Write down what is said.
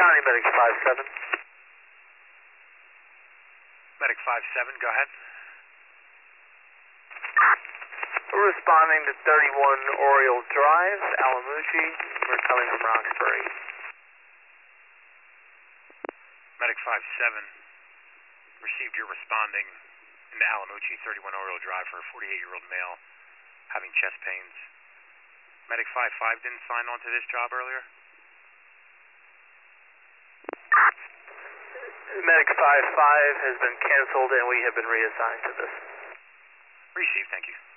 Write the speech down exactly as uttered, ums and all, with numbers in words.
County, Medic five seven. Medic five seven, go ahead. We're responding to thirty-one Oriole Drive, Alamucci. We're coming from Roxbury. Medic five seven, received your responding into Alamucci, thirty-one Oriole Drive for a forty-eight-year-old male having chest pains. Medic five five didn't sign on to this job earlier? Medic five five has been canceled and we have been reassigned to this. Received, thank you.